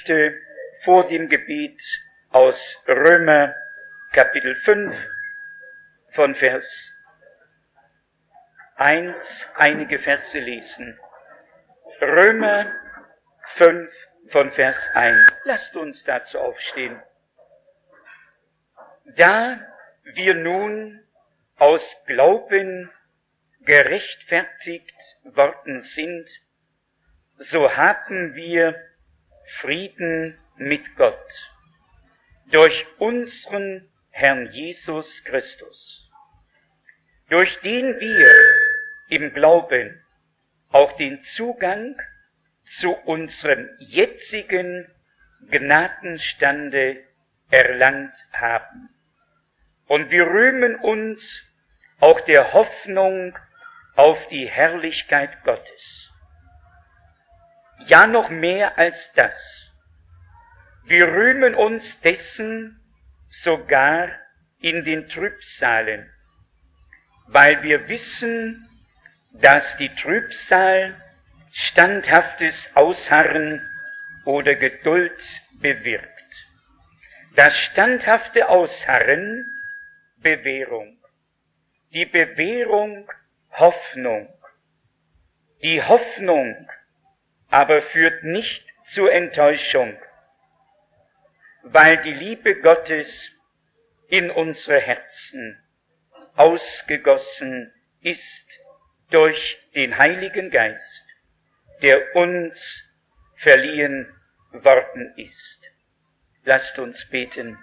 möchte vor dem Gebet aus Römer Kapitel 5 von Vers 1 einige Verse lesen. Römer 5 von Vers 1. Lasst uns dazu aufstehen. Da wir nun aus Glauben gerechtfertigt worden sind, so haben wir Frieden mit Gott durch unseren Herrn Jesus Christus, durch den wir im Glauben auch den Zugang zu unserem jetzigen Gnadenstande erlangt haben. Und wir rühmen uns auch der Hoffnung auf die Herrlichkeit Gottes. Ja, noch mehr als das. Wir rühmen uns dessen sogar in den Trübsalen, weil wir wissen, dass die Trübsal standhaftes Ausharren oder Geduld bewirkt. Das standhafte Ausharren Bewährung, die Bewährung Hoffnung. Die Hoffnung aber führt nicht zur Enttäuschung, weil die Liebe Gottes in unsere Herzen ausgegossen ist durch den Heiligen Geist, der uns verliehen worden ist. Lasst uns beten.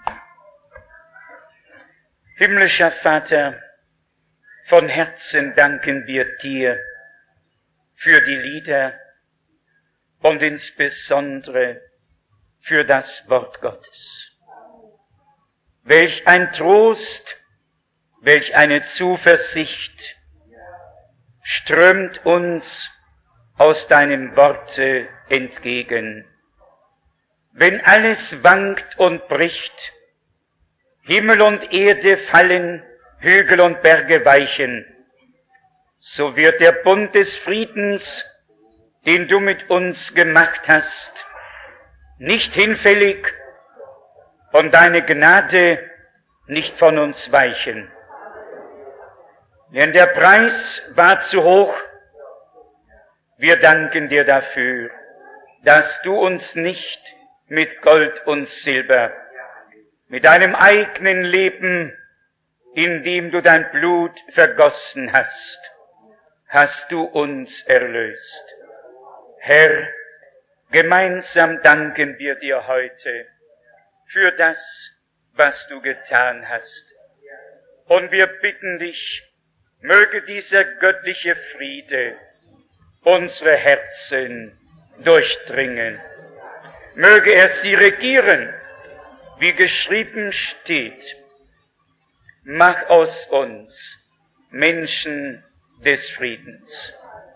Himmlischer Vater, von Herzen danken wir dir für die Lieder und insbesondere für das Wort Gottes. Welch ein Trost, welch eine Zuversicht strömt uns aus deinem Worte entgegen. Wenn alles wankt und bricht, Himmel und Erde fallen, Hügel und Berge weichen, so wird der Bund des Friedens, den du mit uns gemacht hast, nicht hinfällig und deine Gnade nicht von uns weichen. Denn der Preis war zu hoch. Wir danken dir dafür, dass du uns nicht mit Gold und Silber, mit deinem eigenen Leben, in dem du dein Blut vergossen hast, hast du uns erlöst. Herr, gemeinsam danken wir dir heute für das, was du getan hast. Und wir bitten dich, möge dieser göttliche Friede unsere Herzen durchdringen. Möge er sie regieren, wie geschrieben steht. Mach aus uns Menschen des Friedens,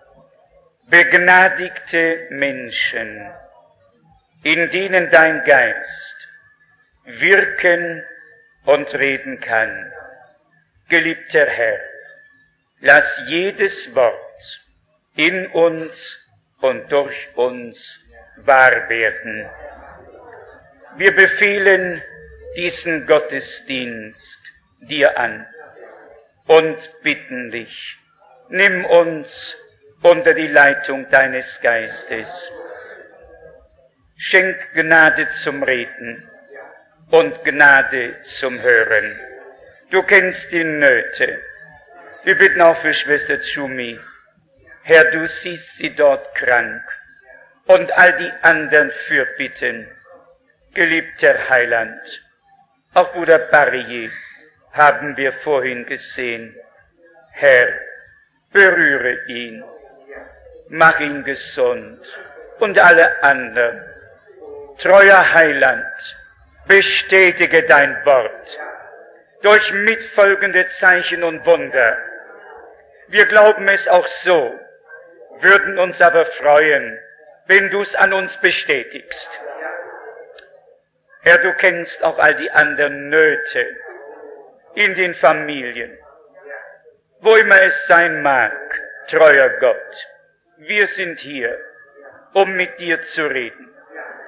begnadigte Menschen, in denen dein Geist wirken und reden kann. Geliebter Herr, lass jedes Wort in uns und durch uns wahr werden. Wir befehlen diesen Gottesdienst dir an und bitten dich, nimm uns unter die Leitung deines Geistes. Schenk Gnade zum Reden und Gnade zum Hören. Du kennst die Nöte. Wir bitten auch für Schwester Tschumi. Herr, du siehst sie dort krank und all die anderen fürbitten. Geliebter Heiland, auch Bruder Barrier haben wir vorhin gesehen. Herr, berühre ihn, mach ihn gesund und alle anderen. Treuer Heiland, bestätige dein Wort durch mitfolgende Zeichen und Wunder. Wir glauben es auch so, würden uns aber freuen, wenn du es an uns bestätigst. Herr, du kennst auch all die anderen Nöte in den Familien, wo immer es sein mag, treuer Gott. Wir sind hier, um mit dir zu reden.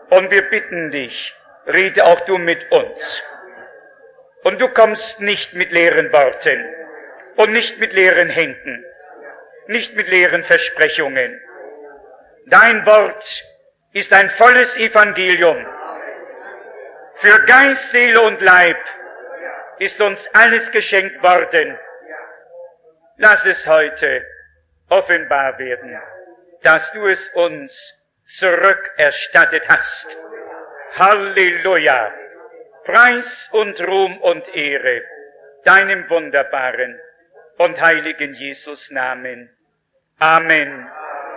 Und wir bitten dich, rede auch du mit uns. Und du kommst nicht mit leeren Worten und nicht mit leeren Händen, nicht mit leeren Versprechungen. Dein Wort ist ein volles Evangelium. Für Geist, Seele und Leib ist uns alles geschenkt worden. Lass es heute offenbar werden, dass du es uns zurückerstattet hast. Halleluja! Preis und Ruhm und Ehre deinem wunderbaren und heiligen Jesus Namen. Amen.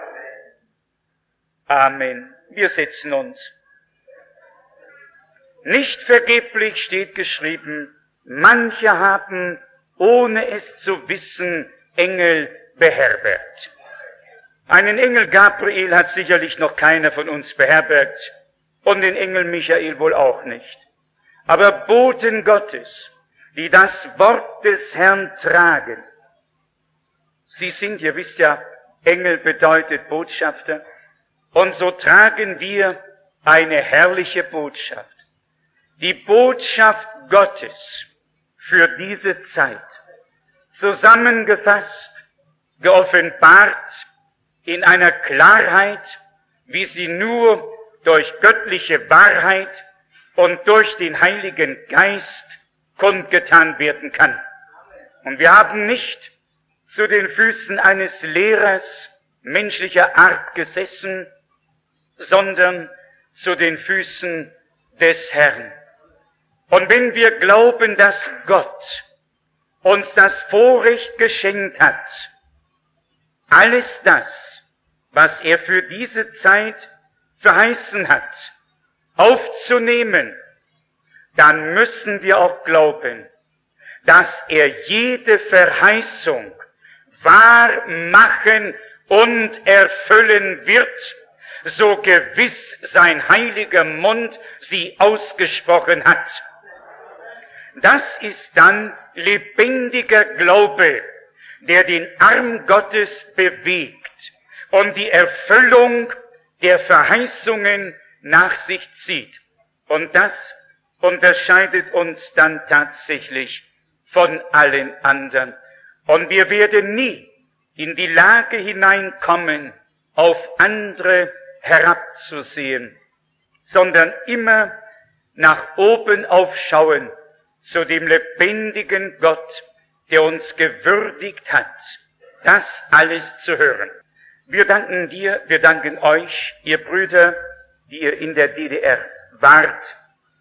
Amen. Wir setzen uns. Nicht vergeblich steht geschrieben, manche haben, ohne es zu wissen, Engel beherbergt. Einen Engel Gabriel hat sicherlich noch keiner von uns beherbergt und den Engel Michael wohl auch nicht. Aber Boten Gottes, die das Wort des Herrn tragen, sie sind, ihr wisst ja, Engel bedeutet Botschafter, und so tragen wir eine herrliche Botschaft. Die Botschaft Gottes für diese Zeit, zusammengefasst, geoffenbart in einer Klarheit, wie sie nur durch göttliche Wahrheit und durch den Heiligen Geist kundgetan werden kann. Und wir haben nicht zu den Füßen eines Lehrers menschlicher Art gesessen, sondern zu den Füßen des Herrn. Und wenn wir glauben, dass Gott uns das Vorrecht geschenkt hat, alles das, was er für diese Zeit verheißen hat, aufzunehmen, dann müssen wir auch glauben, dass er jede Verheißung wahr machen und erfüllen wird, so gewiss sein heiliger Mund sie ausgesprochen hat. Das ist dann lebendiger Glaube, der den Arm Gottes bewegt und die Erfüllung der Verheißungen nach sich zieht. Und das unterscheidet uns dann tatsächlich von allen anderen. Und wir werden nie in die Lage hineinkommen, auf andere herabzusehen, sondern immer nach oben aufschauen zu dem lebendigen Gott, der uns gewürdigt hat, das alles zu hören. Wir danken dir, wir danken euch, ihr Brüder, die ihr in der DDR wart,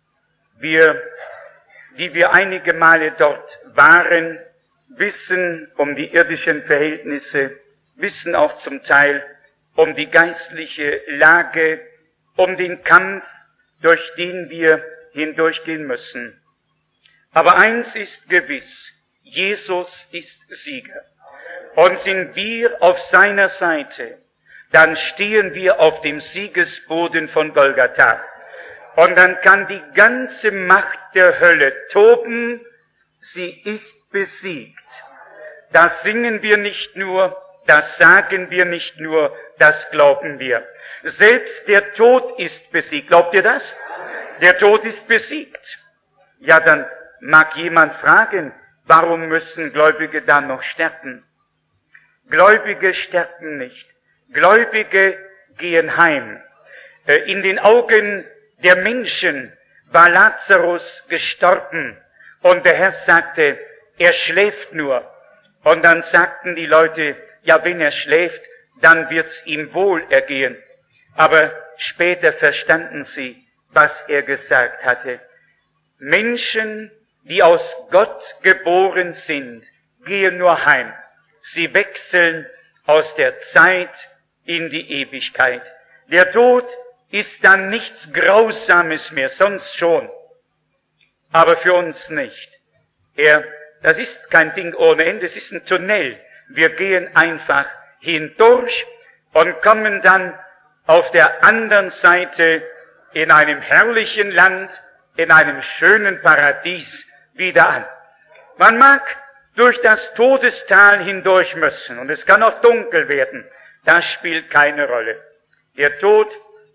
die wir einige Male dort waren, wissen um die irdischen Verhältnisse, wissen auch zum Teil um die geistliche Lage, um den Kampf, durch den wir hindurchgehen müssen. Aber eins ist gewiss, Jesus ist Sieger. Und sind wir auf seiner Seite, dann stehen wir auf dem Siegesboden von Golgatha. Und dann kann die ganze Macht der Hölle toben, sie ist besiegt. Das singen wir nicht nur, das sagen wir nicht nur, das glauben wir. Selbst der Tod ist besiegt. Glaubt ihr das? Der Tod ist besiegt. Ja, dann mag jemand fragen, warum müssen Gläubige dann noch sterben? Gläubige sterben nicht. Gläubige gehen heim. In den Augen der Menschen war Lazarus gestorben und der Herr sagte, er schläft nur. Und dann sagten die Leute, ja, wenn er schläft, dann wird's ihm wohl ergehen. Aber später verstanden sie, was er gesagt hatte. Menschen, die aus Gott geboren sind, gehen nur heim. Sie wechseln aus der Zeit in die Ewigkeit. Der Tod ist dann nichts Grausames mehr, sonst schon. Aber für uns nicht. Das ist kein Ding ohne Ende, es ist ein Tunnel. Wir gehen einfach hindurch und kommen dann auf der anderen Seite in einem herrlichen Land, in einem schönen Paradies wieder an. Man mag durch das Todestal hindurch müssen und es kann auch dunkel werden. Das spielt keine Rolle. Der Tod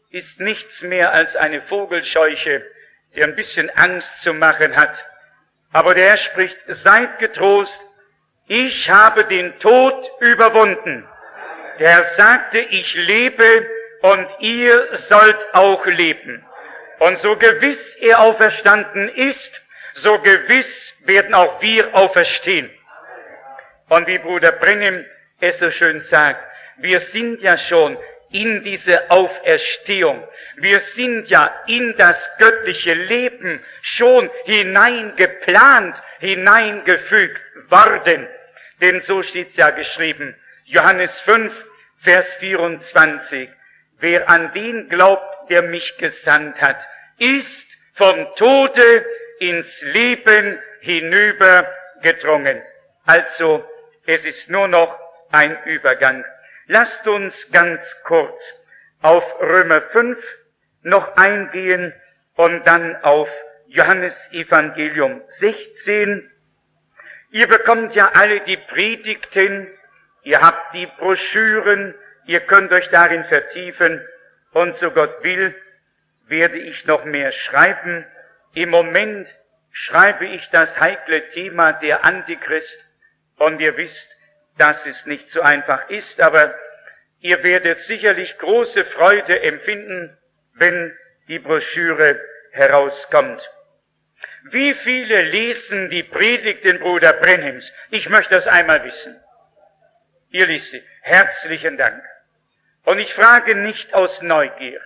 ist nichts mehr als eine Vogelscheuche, die ein bisschen Angst zu machen hat. Aber der Herr spricht, seid getrost, ich habe den Tod überwunden. Der Herr sagte, ich lebe und ihr sollt auch leben. Und so gewiss er auferstanden ist, so gewiss werden auch wir auferstehen. Und wie Bruder Branham es so schön sagt, wir sind ja schon in diese Auferstehung. Wir sind ja in das göttliche Leben schon hineingeplant, hineingefügt worden. Denn so steht's ja geschrieben, Johannes 5, Vers 24. Wer an den glaubt, der mich gesandt hat, ist vom Tode ins Leben hinübergedrungen. Also, es ist nur noch ein Übergang. Lasst uns ganz kurz auf Römer 5 noch eingehen und dann auf Johannes Evangelium 16. Ihr bekommt ja alle die Predigten, ihr habt die Broschüren, ihr könnt euch darin vertiefen und so Gott will, werde ich noch mehr schreiben. Im Moment schreibe ich das heikle Thema der Antichrist und ihr wisst, dass es nicht so einfach ist, aber ihr werdet sicherlich große Freude empfinden, wenn die Broschüre herauskommt. Wie viele lesen die Predigten Bruder Branhams? Ich möchte das einmal wissen. Ihr liest sie. Herzlichen Dank. Und ich frage nicht aus Neugier.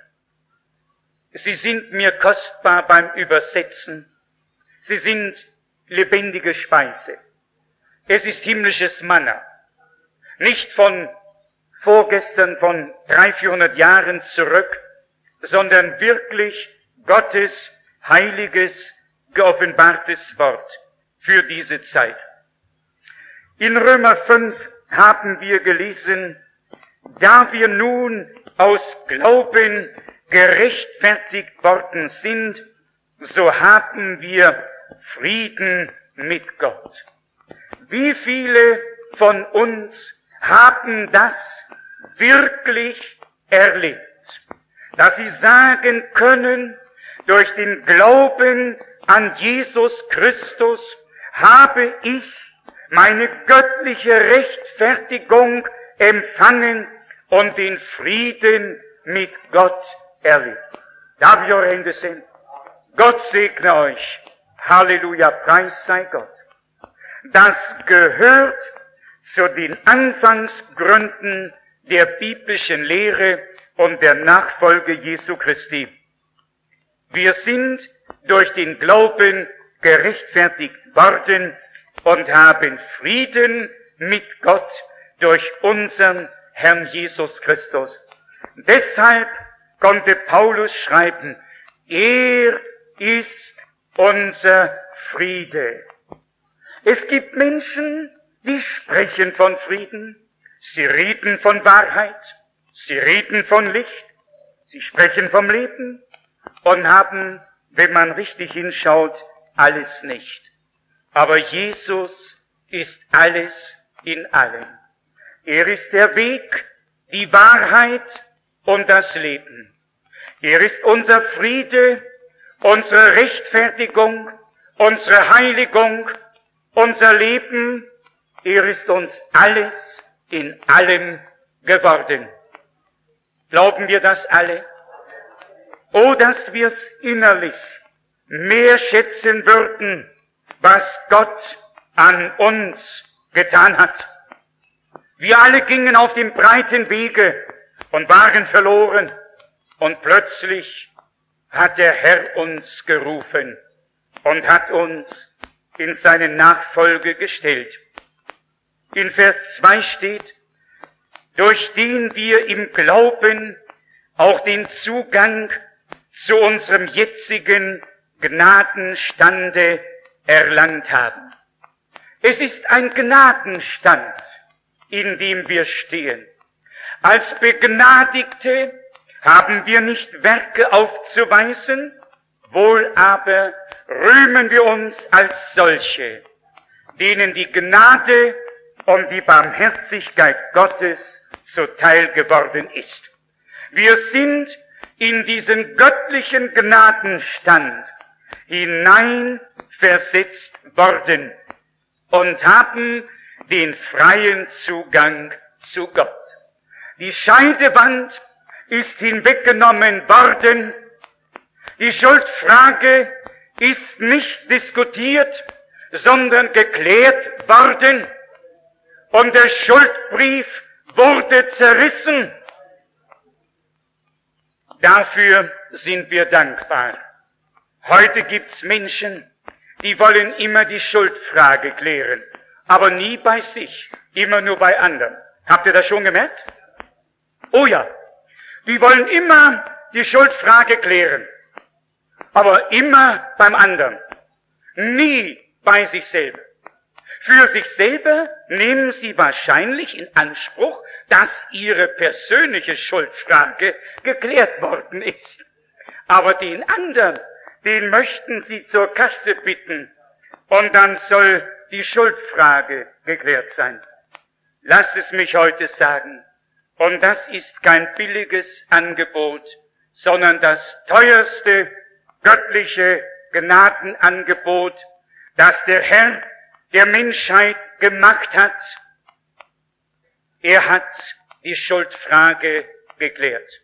Sie sind mir kostbar beim Übersetzen. Sie sind lebendige Speise. Es ist himmlisches Manna. Nicht von vorgestern, von 300-400 Jahren zurück, sondern wirklich Gottes heiliges, geoffenbartes Wort für diese Zeit. In Römer 5 haben wir gelesen, da wir nun aus Glauben gerechtfertigt worden sind, so haben wir Frieden mit Gott. Wie viele von uns haben das wirklich erlebt, dass sie sagen können, durch den Glauben an Jesus Christus habe ich meine göttliche Rechtfertigung empfangen und den Frieden mit Gott erlebt. Darf ich eure Hände sehen? Gott segne euch. Halleluja, Preis sei Gott. Das gehört zu den Anfangsgründen der biblischen Lehre und der Nachfolge Jesu Christi. Wir sind durch den Glauben gerechtfertigt worden und haben Frieden mit Gott durch unseren Herrn Jesus Christus. Deshalb konnte Paulus schreiben, er ist unser Friede. Es gibt Menschen, die sprechen von Frieden, sie reden von Wahrheit, sie reden von Licht, sie sprechen vom Leben und haben, wenn man richtig hinschaut, alles nicht. Aber Jesus ist alles in allem. Er ist der Weg, die Wahrheit und das Leben. Er ist unser Friede, unsere Rechtfertigung, unsere Heiligung, unser Leben. Er ist uns alles in allem geworden. Glauben wir das alle? Oh, dass wir es innerlich mehr schätzen würden, was Gott an uns getan hat. Wir alle gingen auf dem breiten Wege und waren verloren. Und plötzlich hat der Herr uns gerufen und hat uns in seine Nachfolge gestellt. In Vers 2 steht, durch den wir im Glauben auch den Zugang zu unserem jetzigen Gnadenstande erlangt haben. Es ist ein Gnadenstand, in dem wir stehen. Als Begnadigte haben wir nicht Werke aufzuweisen, wohl aber rühmen wir uns als solche, denen die Gnade und die Barmherzigkeit Gottes zuteil geworden ist. Wir sind in diesen göttlichen Gnadenstand hineinversetzt worden und haben den freien Zugang zu Gott. Die Scheidewand ist hinweggenommen worden. Die Schuldfrage ist nicht diskutiert, sondern geklärt worden. Und der Schuldbrief wurde zerrissen. Dafür sind wir dankbar. Heute gibt's Menschen, die wollen immer die Schuldfrage klären, aber nie bei sich, immer nur bei anderen. Habt ihr das schon gemerkt? Oh ja, die wollen immer die Schuldfrage klären, aber immer beim anderen, nie bei sich selber. Für sich selber nehmen sie wahrscheinlich in Anspruch, dass ihre persönliche Schuldfrage geklärt worden ist. Aber den anderen, den möchten sie zur Kasse bitten und dann soll die Schuldfrage geklärt sein. Lasst es mich heute sagen, und das ist kein billiges Angebot, sondern das teuerste göttliche Gnadenangebot, das der Herr der Menschheit gemacht hat. Er hat die Schuldfrage geklärt.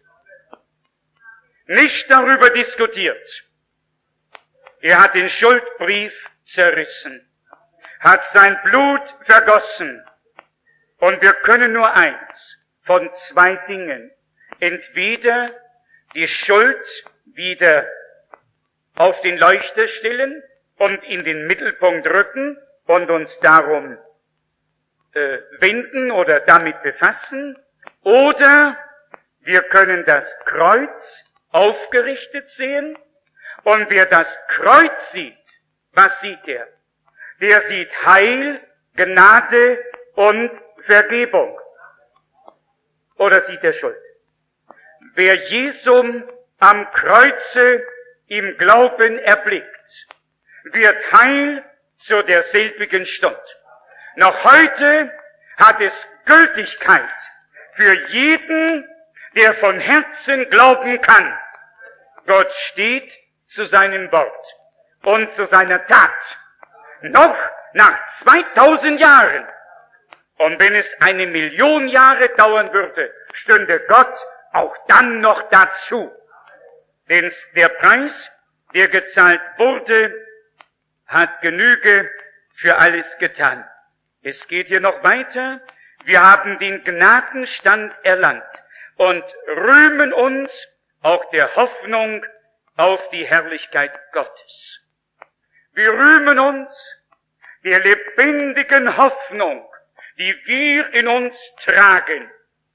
Nicht darüber diskutiert. Er hat den Schuldbrief zerrissen, hat sein Blut vergossen. Und wir können nur eins von zwei Dingen. Entweder die Schuld wieder auf den Leuchter stellen und in den Mittelpunkt rücken und uns darum wenden oder damit befassen, oder wir können das Kreuz aufgerichtet sehen, und wer das Kreuz sieht, was sieht er? Der sieht Heil, Gnade und Vergebung. Oder sieht er Schuld? Wer Jesum am Kreuze im Glauben erblickt, wird Heil zu derselbigen Stund. Noch heute hat es Gültigkeit für jeden, der von Herzen glauben kann. Gott steht zu seinem Wort und zu seiner Tat. Noch nach 2000 Jahren. Und wenn es 1 Million Jahre dauern würde, stünde Gott auch dann noch dazu. Denn der Preis, der gezahlt wurde, hat Genüge für alles getan. Es geht hier noch weiter. Wir haben den Gnadenstand erlangt und rühmen uns auch der Hoffnung auf die Herrlichkeit Gottes. Wir rühmen uns der lebendigen Hoffnung, die wir in uns tragen,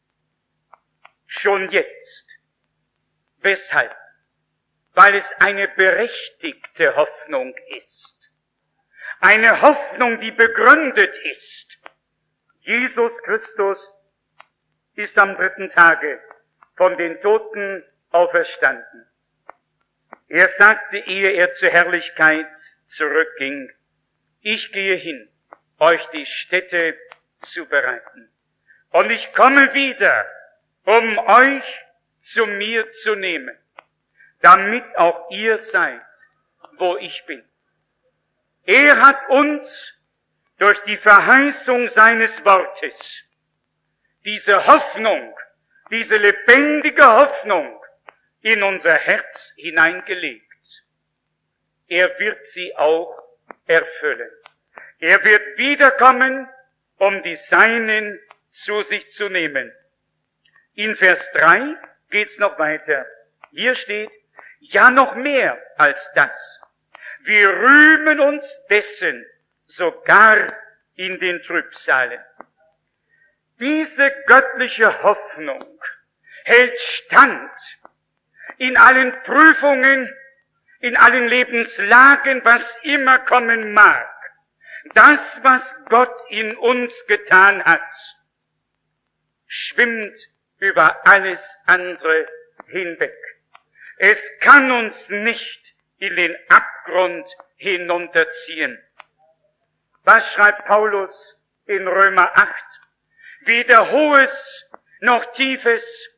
schon jetzt. Weshalb? Weil es eine berechtigte Hoffnung ist. Eine Hoffnung, die begründet ist. Jesus Christus ist am 3. Tage von den Toten auferstanden. Er sagte, ehe er zur Herrlichkeit zurückging, ich gehe hin, euch die Stätte zu bereiten. Und ich komme wieder, um euch zu mir zu nehmen, damit auch ihr seid, wo ich bin. Er hat uns durch die Verheißung seines Wortes diese Hoffnung, diese lebendige Hoffnung in unser Herz hineingelegt. Er wird sie auch erfüllen. Er wird wiederkommen, um die Seinen zu sich zu nehmen. In Vers 3 geht's noch weiter. Hier steht, ja noch mehr als das. Wir rühmen uns dessen sogar in den Trübsalen. Diese göttliche Hoffnung hält stand in allen Prüfungen, in allen Lebenslagen, was immer kommen mag. Das, was Gott in uns getan hat, schwimmt über alles andere hinweg. Es kann uns nicht in den Abgrund hinunterziehen. Was schreibt Paulus in Römer 8? Weder Hohes noch Tiefes,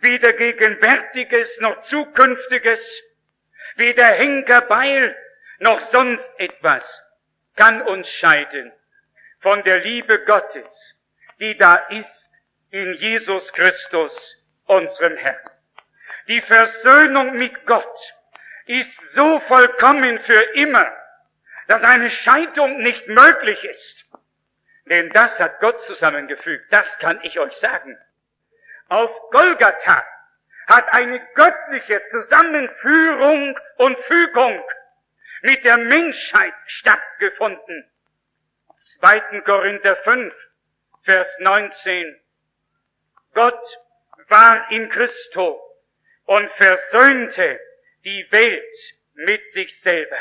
weder Gegenwärtiges noch Zukünftiges, weder Henkerbeil noch sonst etwas kann uns scheiden von der Liebe Gottes, die da ist in Jesus Christus, unserem Herrn. Die Versöhnung mit Gott ist so vollkommen für immer, dass eine Scheidung nicht möglich ist. Denn das hat Gott zusammengefügt, das kann ich euch sagen. Auf Golgatha hat eine göttliche Zusammenführung und Fügung mit der Menschheit stattgefunden. 2. Korinther 5, Vers 19. Gott war in Christo und versöhnte die Welt mit sich selber.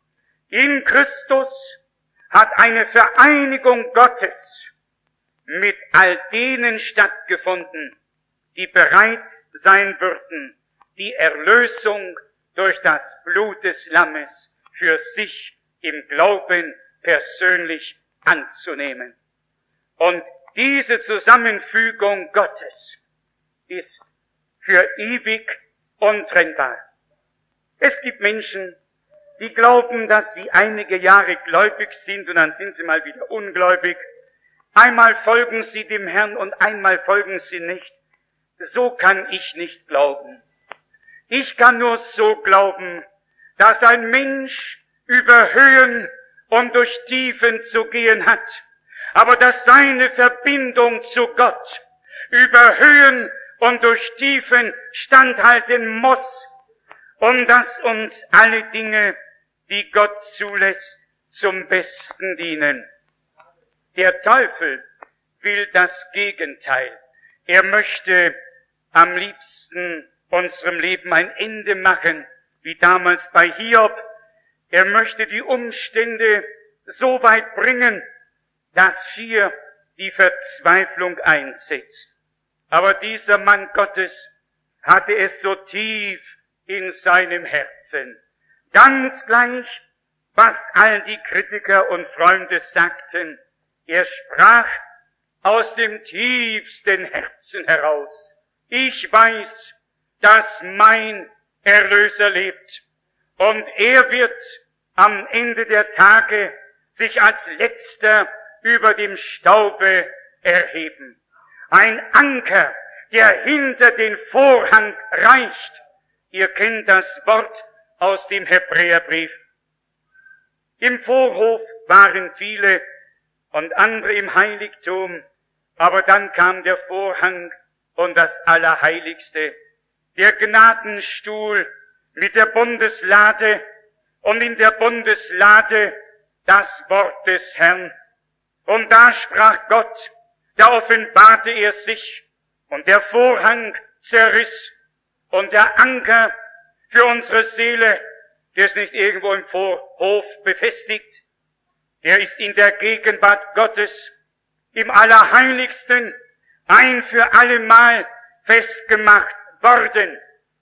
In Christus hat eine Vereinigung Gottes mit all denen stattgefunden, die bereit sein würden, die Erlösung durch das Blut des Lammes für sich im Glauben persönlich anzunehmen. Und diese Zusammenfügung Gottes ist für ewig untrennbar. Es gibt Menschen, die glauben, dass sie einige Jahre gläubig sind und dann sind sie mal wieder ungläubig. Einmal folgen sie dem Herrn und einmal folgen sie nicht. So kann ich nicht glauben. Ich kann nur so glauben, dass ein Mensch über Höhen und durch Tiefen zu gehen hat, aber dass seine Verbindung zu Gott über Höhen und durch Tiefen standhalten muss und dass uns alle Dinge, die Gott zulässt, zum Besten dienen. Der Teufel will das Gegenteil. Er möchte am liebsten unserem Leben ein Ende machen, wie damals bei Hiob. Er möchte die Umstände so weit bringen, dass schier die Verzweiflung einsetzt. Aber dieser Mann Gottes hatte es so tief in seinem Herzen. Ganz gleich, was all die Kritiker und Freunde sagten, er sprach aus dem tiefsten Herzen heraus: Ich weiß, dass mein Erlöser lebt und er wird am Ende der Tage sich als Letzter über dem Staube erheben. Ein Anker, der hinter den Vorhang reicht. Ihr kennt das Wort aus dem Hebräerbrief. Im Vorhof waren viele und andere im Heiligtum, aber dann kam der Vorhang und das Allerheiligste, der Gnadenstuhl mit der Bundeslade und in der Bundeslade das Wort des Herrn. Und da sprach Gott, da offenbarte er sich und der Vorhang zerriss und der Anker für unsere Seele, der ist nicht irgendwo im Vorhof befestigt, der ist in der Gegenwart Gottes im Allerheiligsten ein für allemal festgemacht worden.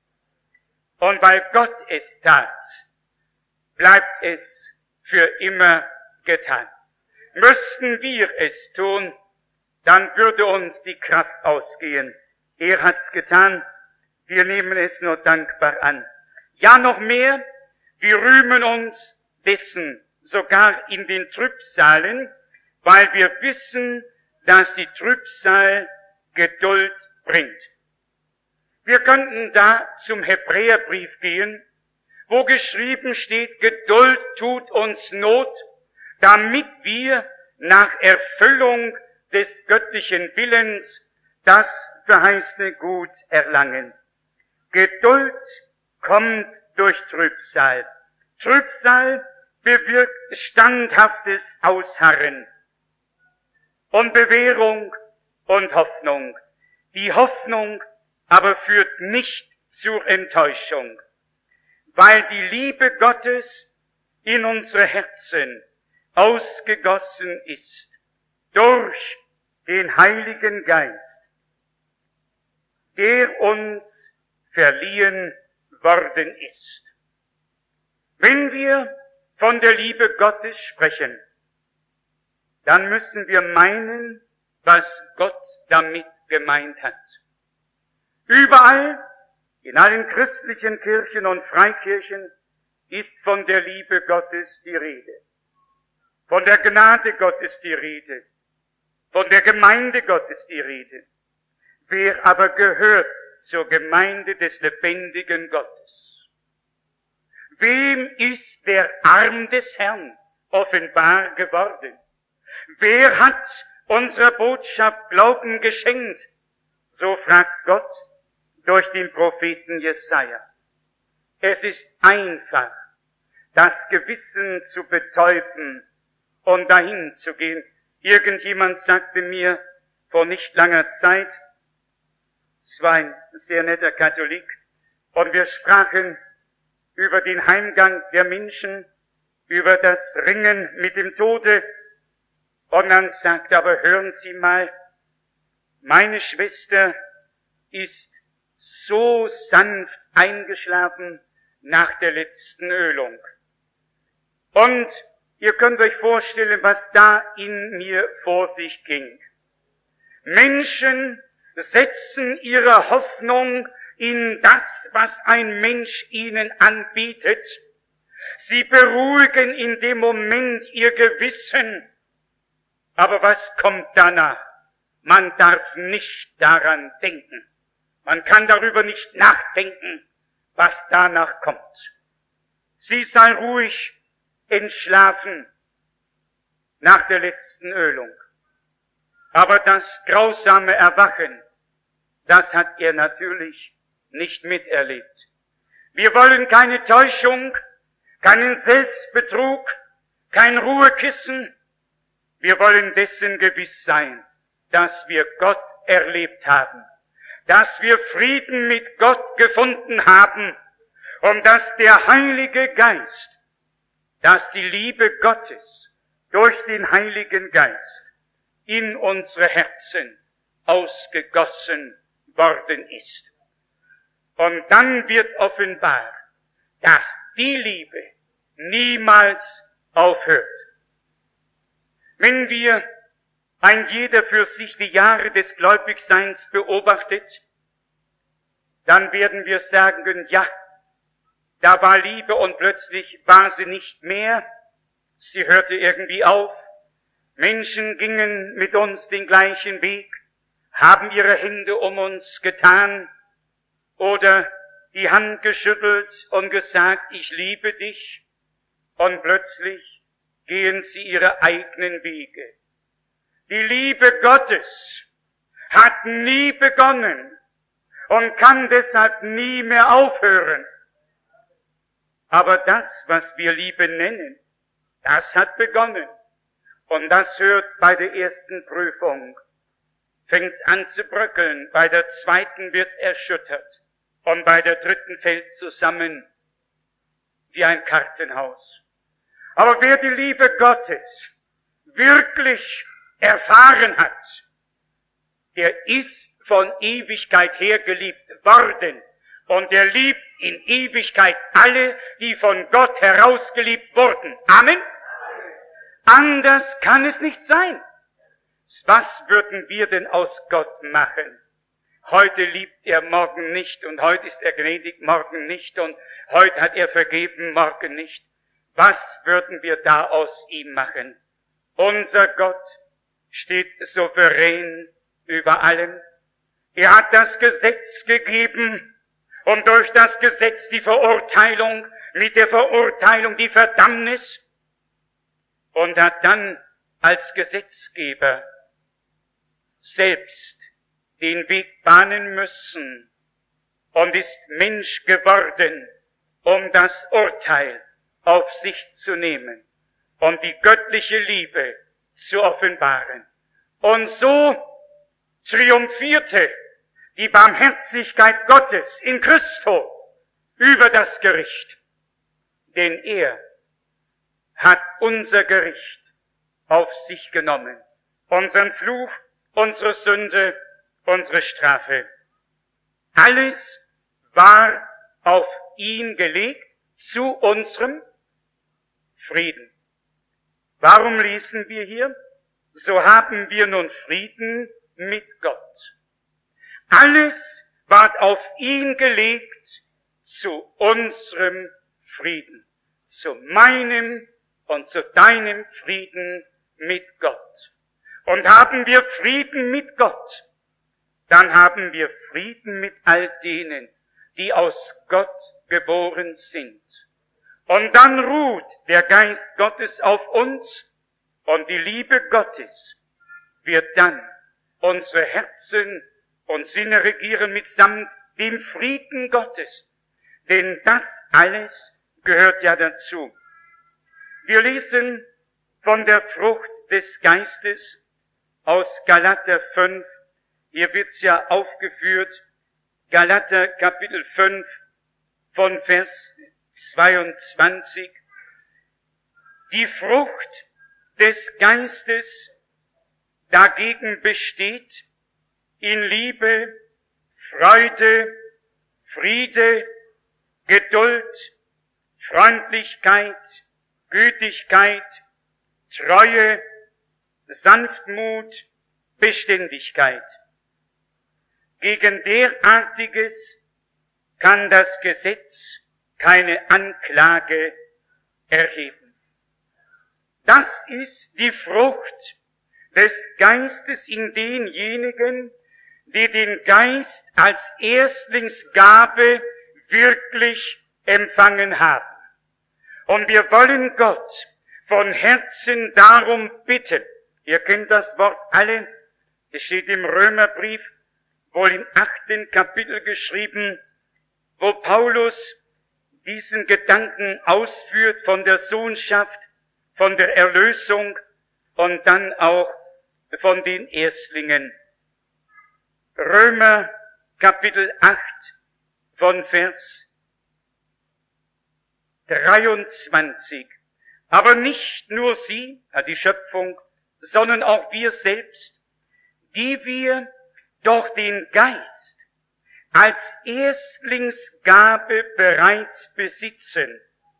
Und weil Gott es tat, bleibt es für immer getan. Müssten wir es tun, dann würde uns die Kraft ausgehen. Er hat's getan, wir nehmen es nur dankbar an. Ja, noch mehr, wir rühmen uns dessen sogar in den Trübsalen, weil wir wissen, dass die Trübsal Geduld bringt. Wir könnten da zum Hebräerbrief gehen, wo geschrieben steht, Geduld tut uns Not, damit wir nach Erfüllung des göttlichen Willens das verheißene Gut erlangen. Geduld kommt durch Trübsal. Trübsal bewirkt standhaftes Ausharren und Bewährung und Hoffnung. Die Hoffnung aber führt nicht zur Enttäuschung, weil die Liebe Gottes in unsere Herzen ausgegossen ist durch den Heiligen Geist, der uns verliehen worden ist. Wenn wir von der Liebe Gottes sprechen, dann müssen wir meinen, was Gott damit gemeint hat. Überall, in allen christlichen Kirchen und Freikirchen, ist von der Liebe Gottes die Rede. Von der Gnade Gottes die Rede. Von der Gemeinde Gottes die Rede. Wer aber gehört zur Gemeinde des lebendigen Gottes? Wem ist der Arm des Herrn offenbar geworden? Wer hat unserer Botschaft Glauben geschenkt? So fragt Gott durch den Propheten Jesaja. Es ist einfach, das Gewissen zu betäuben und dahin zu gehen. Irgendjemand sagte mir vor nicht langer Zeit, es war ein sehr netter Katholik, und wir sprachen über den Heimgang der Menschen, über das Ringen mit dem Tode, und dann sagte, aber hören Sie mal, meine Schwester ist so sanft eingeschlafen nach der letzten Ölung. Und ihr könnt euch vorstellen, was da in mir vor sich ging. Menschen setzen ihre Hoffnung in das, was ein Mensch ihnen anbietet. Sie beruhigen in dem Moment ihr Gewissen. Aber was kommt danach? Man darf nicht daran denken. Man kann darüber nicht nachdenken, was danach kommt. Sie sei ruhig entschlafen nach der letzten Ölung. Aber das grausame Erwachen, das hat er natürlich nicht miterlebt. Wir wollen keine Täuschung, keinen Selbstbetrug, kein Ruhekissen. Wir wollen dessen gewiss sein, dass wir Gott erlebt haben, dass wir Frieden mit Gott gefunden haben und dass der Heilige Geist, dass die Liebe Gottes durch den Heiligen Geist in unsere Herzen ausgegossen worden ist. Und dann wird offenbar, dass die Liebe niemals aufhört. Wenn wir ein jeder für sich die Jahre des Gläubigseins beobachtet, dann werden wir sagen, ja, da war Liebe und plötzlich war sie nicht mehr, sie hörte irgendwie auf. Menschen gingen mit uns den gleichen Weg, haben ihre Hände um uns getan oder die Hand geschüttelt und gesagt, ich liebe dich, und plötzlich gehen sie ihre eigenen Wege. Die Liebe Gottes hat nie begonnen und kann deshalb nie mehr aufhören. Aber das, was wir Liebe nennen, das hat begonnen. Und das hört bei der ersten Prüfung, fängt's an zu bröckeln, bei der zweiten wird's erschüttert und bei der dritten fällt zusammen wie ein Kartenhaus. Aber wer die Liebe Gottes wirklich erfahren hat, der ist von Ewigkeit her geliebt worden und er liebt in Ewigkeit alle, die von Gott herausgeliebt wurden. Amen? Anders kann es nicht sein. Was würden wir denn aus Gott machen? Heute liebt er, morgen nicht, und heute ist er gnädig, morgen nicht, und heute hat er vergeben, morgen nicht. Was würden wir da aus ihm machen? Unser Gott steht souverän über allem. Er hat das Gesetz gegeben und durch das Gesetz die Verurteilung, mit der Verurteilung die Verdammnis, und hat dann als Gesetzgeber selbst den Weg bahnen müssen und ist Mensch geworden, um das Urteil auf sich zu nehmen und die göttliche Liebe zu offenbaren. Und so triumphierte die Barmherzigkeit Gottes in Christo über das Gericht. Denn er hat unser Gericht auf sich genommen, unseren Fluch, unsere Sünde, unsere Strafe. Alles war auf ihn gelegt zu unserem Frieden. Warum lesen wir hier? So haben wir nun Frieden mit Gott. Alles, ward auf ihn gelegt zu unserem Frieden, zu meinem und zu deinem Frieden mit Gott. Und haben wir Frieden mit Gott, dann haben wir Frieden mit all denen, die aus Gott geboren sind. Und dann ruht der Geist Gottes auf uns und die Liebe Gottes wird dann unsere Herzen und Sinne regieren mitsamt dem Frieden Gottes. Denn das alles gehört ja dazu. Wir lesen von der Frucht des Geistes aus Galater 5. Hier wird's ja aufgeführt, Galater Kapitel 5 von Vers 22. Die Frucht des Geistes dagegen besteht in Liebe, Freude, Friede, Geduld, Freundlichkeit, Gütigkeit, Treue, Sanftmut, Beständigkeit. Gegen derartiges kann das Gesetz keine Anklage erheben. Das ist die Frucht des Geistes in denjenigen, die den Geist als Erstlingsgabe wirklich empfangen haben. Und wir wollen Gott von Herzen darum bitten. Ihr kennt das Wort alle. Es steht im Römerbrief, wohl im 8. Kapitel geschrieben, wo Paulus diesen Gedanken ausführt von der Sohnschaft, von der Erlösung und dann auch von den Erstlingen. Römer Kapitel 8 von Vers 23. Aber nicht nur sie, die Schöpfung, sondern auch wir selbst, die wir doch den Geist als Erstlingsgabe bereits besitzen,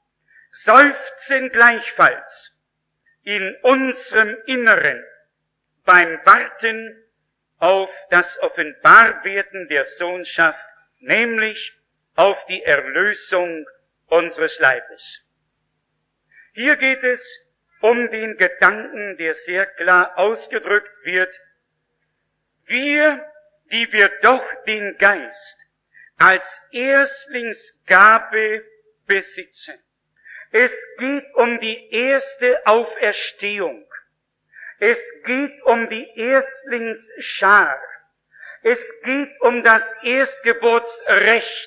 seufzen gleichfalls in unserem Inneren beim Warten auf das Offenbarwerden der Sohnschaft, nämlich auf die Erlösung unseres Leibes. Hier geht es um den Gedanken, der sehr klar ausgedrückt wird. Wir, die wir doch den Geist als Erstlingsgabe besitzen. Es geht um die erste Auferstehung. Es geht um die Erstlingsschar. Es geht um das Erstgeburtsrecht.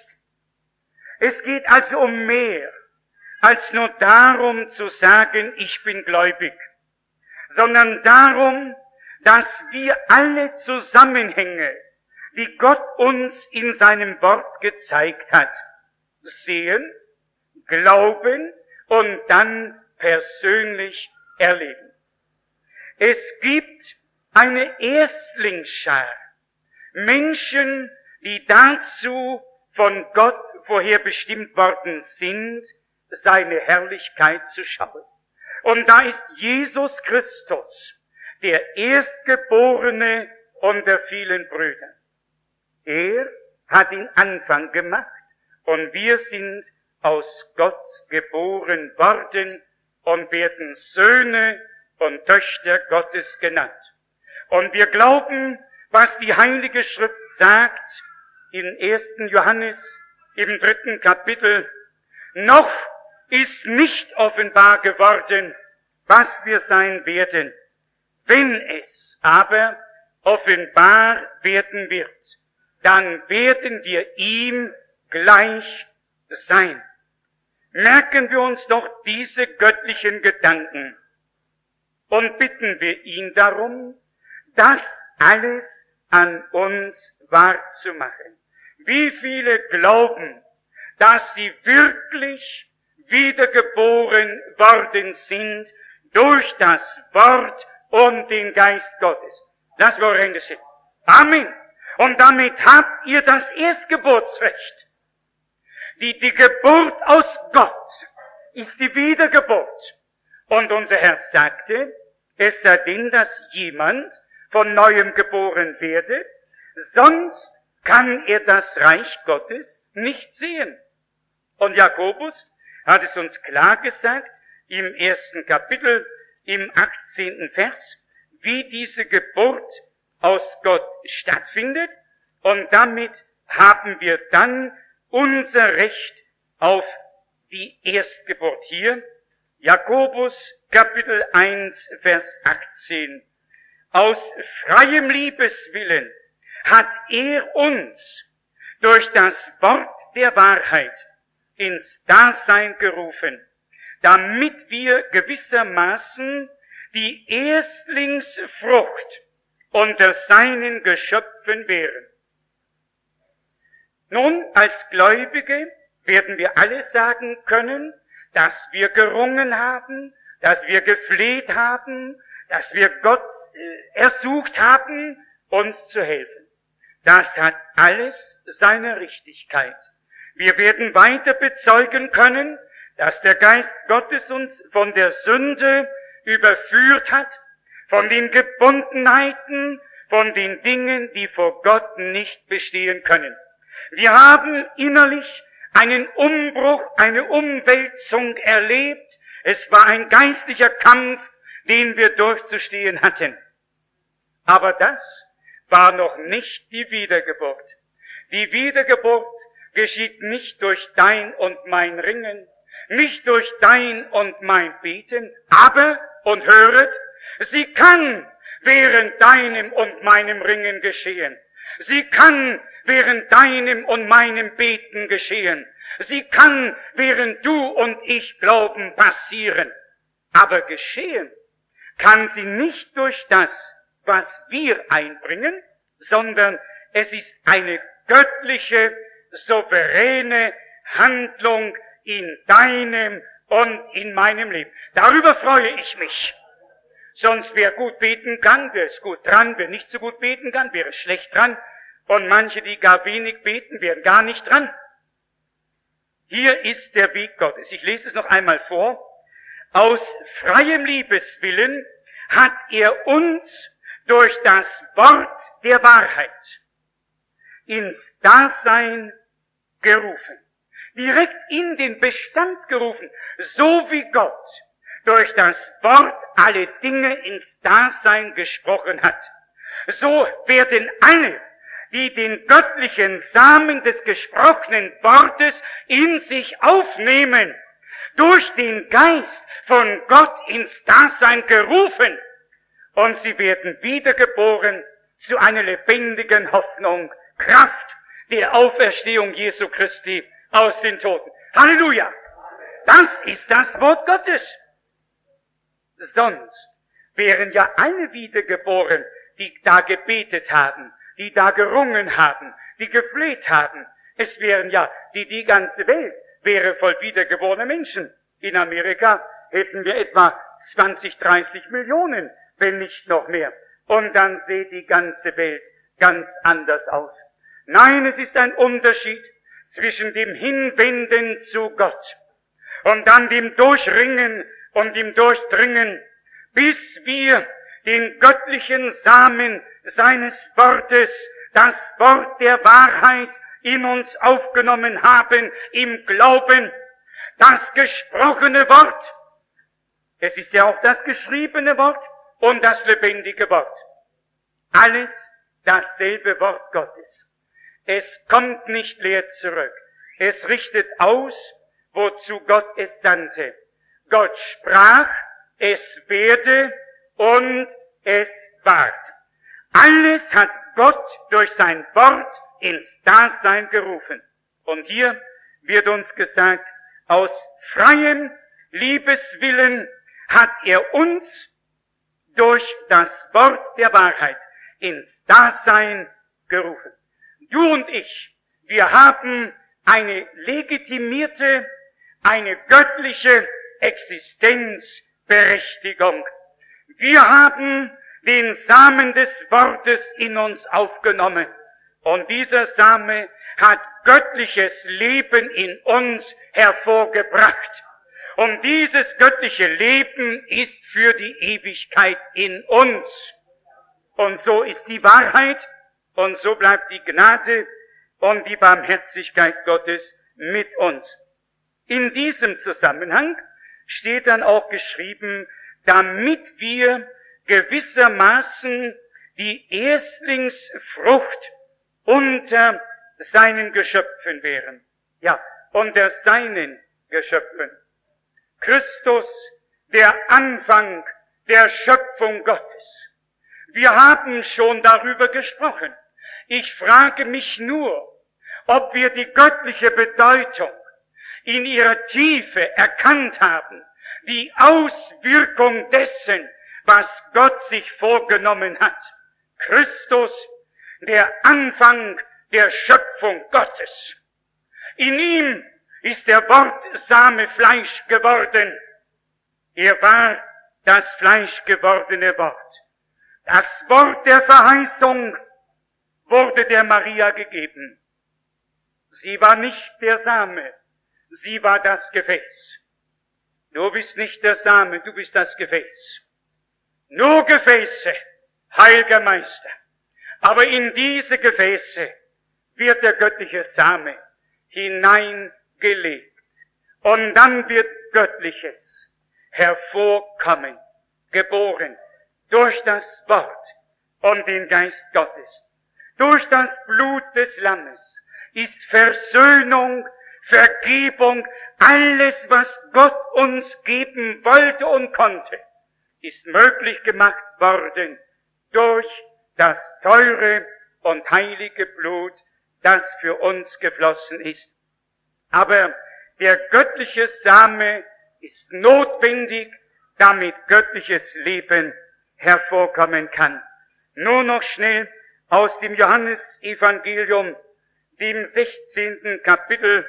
Es geht also um mehr als nur darum zu sagen, ich bin gläubig, sondern darum, dass wir alle Zusammenhänge, die Gott uns in seinem Wort gezeigt hat, sehen, glauben und dann persönlich erleben. Es gibt eine Erstlingsschar, Menschen, die dazu von Gott vorherbestimmt worden sind, seine Herrlichkeit zu schauen. Und da ist Jesus Christus, der Erstgeborene unter vielen Brüdern. Er hat den Anfang gemacht und wir sind aus Gott geboren worden und werden Söhne und Töchter Gottes genannt. Und wir glauben, was die Heilige Schrift sagt in 1. Johannes im 3. Kapitel, noch ist nicht offenbar geworden, was wir sein werden. Wenn es aber offenbar werden wird, dann werden wir ihm gleich sein. Merken wir uns doch diese göttlichen Gedanken und bitten wir ihn darum, das alles an uns wahrzumachen. Wie viele glauben, dass sie wirklich wiedergeboren worden sind durch das Wort und den Geist Gottes. Das worin es sind. Amen. Und damit habt ihr das Erstgeburtsrecht. Die Geburt aus Gott ist die Wiedergeburt. Und unser Herr sagte, es sei denn, dass jemand von Neuem geboren werde, sonst kann er das Reich Gottes nicht sehen. Und Jakobus hat es uns klar gesagt, im 1. Kapitel, im 18. Vers, wie diese Geburt aus Gott stattfindet. Und damit haben wir dann unser Recht auf die Erstgeburt. Hier, Jakobus, Kapitel 1, Vers 18. Aus freiem Liebeswillen hat er uns durch das Wort der Wahrheit ins Dasein gerufen, damit wir gewissermaßen die Erstlingsfrucht unter seinen Geschöpfen wären. Nun, als Gläubige werden wir alle sagen können, dass wir gerungen haben, dass wir gefleht haben, dass wir Gott ersucht haben, uns zu helfen. Das hat alles seine Richtigkeit. Wir werden weiter bezeugen können, dass der Geist Gottes uns von der Sünde überführt hat, von den Gebundenheiten, von den Dingen, die vor Gott nicht bestehen können. Wir haben innerlich einen Umbruch, eine Umwälzung erlebt. Es war ein geistlicher Kampf, den wir durchzustehen hatten. Aber das war noch nicht die Wiedergeburt. Die Wiedergeburt geschieht nicht durch dein und mein Ringen, nicht durch dein und mein Beten, aber, und höret, sie kann während deinem und meinem Ringen geschehen. Sie kann während deinem und meinem Beten geschehen. Sie kann während du und ich glauben passieren. Aber geschehen kann sie nicht durch das, was wir einbringen, sondern es ist eine göttliche, souveräne Handlung in deinem und in meinem Leben. Darüber freue ich mich. Sonst wer gut beten kann, der ist gut dran. Wer nicht so gut beten kann, wäre schlecht dran. Und manche, die gar wenig beten, wären gar nicht dran. Hier ist der Weg Gottes. Ich lese es noch einmal vor. Aus freiem Liebeswillen hat er uns durch das Wort der Wahrheit ins Dasein gerufen. Direkt in den Bestand gerufen. So wie Gott durch das Wort alle Dinge ins Dasein gesprochen hat. So werden alle, die den göttlichen Samen des gesprochenen Wortes in sich aufnehmen, durch den Geist von Gott ins Dasein gerufen. Und sie werden wiedergeboren zu einer lebendigen Hoffnung, Kraft der Auferstehung Jesu Christi aus den Toten. Halleluja! Das ist das Wort Gottes. Sonst wären ja alle wiedergeboren, die da gebetet haben, die da gerungen haben, die gefleht haben. Es wären ja, die ganze Welt wäre voll wiedergeborener Menschen. In Amerika hätten wir etwa 20, 30 Millionen, wenn nicht noch mehr. Und dann sähe die ganze Welt ganz anders aus. Nein, es ist ein Unterschied zwischen dem Hinwenden zu Gott und dann dem Durchringen und dem Durchdringen, bis wir den göttlichen Samen seines Wortes, das Wort der Wahrheit in uns aufgenommen haben, im Glauben, das gesprochene Wort. Es ist ja auch das geschriebene Wort und das lebendige Wort. Alles dasselbe Wort Gottes. Es kommt nicht leer zurück. Es richtet aus, wozu Gott es sandte. Gott sprach, es werde und es ward. Alles hat Gott durch sein Wort ins Dasein gerufen. Und hier wird uns gesagt, aus freiem Liebeswillen hat er uns durch das Wort der Wahrheit ins Dasein gerufen. Du und ich, wir haben eine legitimierte, eine göttliche Existenzberechtigung. Wir haben den Samen des Wortes in uns aufgenommen. Und dieser Same hat göttliches Leben in uns hervorgebracht. Und dieses göttliche Leben ist für die Ewigkeit in uns. Und so ist die Wahrheit und so bleibt die Gnade und die Barmherzigkeit Gottes mit uns. In diesem Zusammenhang steht dann auch geschrieben, damit wir gewissermaßen die Erstlingsfrucht unter seinen Geschöpfen wären. Ja, unter seinen Geschöpfen. Christus, der Anfang der Schöpfung Gottes. Wir haben schon darüber gesprochen. Ich frage mich nur, ob wir die göttliche Bedeutung in ihrer Tiefe erkannt haben, die Auswirkung dessen, was Gott sich vorgenommen hat. Christus, der Anfang der Schöpfung Gottes. In ihm ist der Wortsame Fleisch geworden. Er war das fleischgewordene Wort. Das Wort der Verheißung wurde der Maria gegeben. Sie war nicht der Same, sie war das Gefäß. Du bist nicht der Same, du bist das Gefäß. Nur Gefäße, heiliger Meister. Aber in diese Gefäße wird der göttliche Same hineingelegt. Und dann wird Göttliches hervorkommen, geboren, durch das Wort und den Geist Gottes. Durch das Blut des Lammes ist Versöhnung, Vergebung, alles, was Gott uns geben wollte und konnte, ist möglich gemacht worden durch das teure und heilige Blut, das für uns geflossen ist. Aber der göttliche Same ist notwendig, damit göttliches Leben hervorkommen kann. Nur noch schnell aus dem Johannesevangelium, dem 16. Kapitel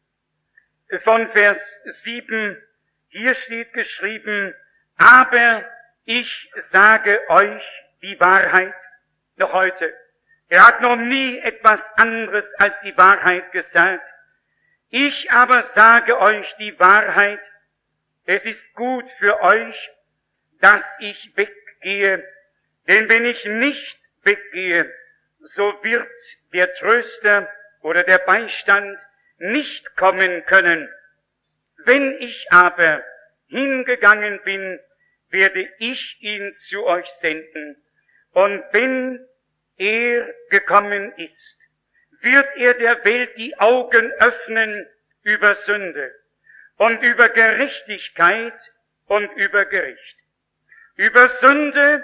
von Vers 7. Hier steht geschrieben, aber ich sage euch die Wahrheit, noch heute. Er hat noch nie etwas anderes als die Wahrheit gesagt. Ich aber sage euch die Wahrheit, es ist gut für euch, dass ich weggehe, denn wenn ich nicht weggehe, so wird der Tröster oder der Beistand nicht kommen können. Wenn ich aber hingegangen bin, werde ich ihn zu euch senden. Und wenn er gekommen ist, wird er der Welt die Augen öffnen über Sünde und über Gerechtigkeit und über Gericht. Über Sünde,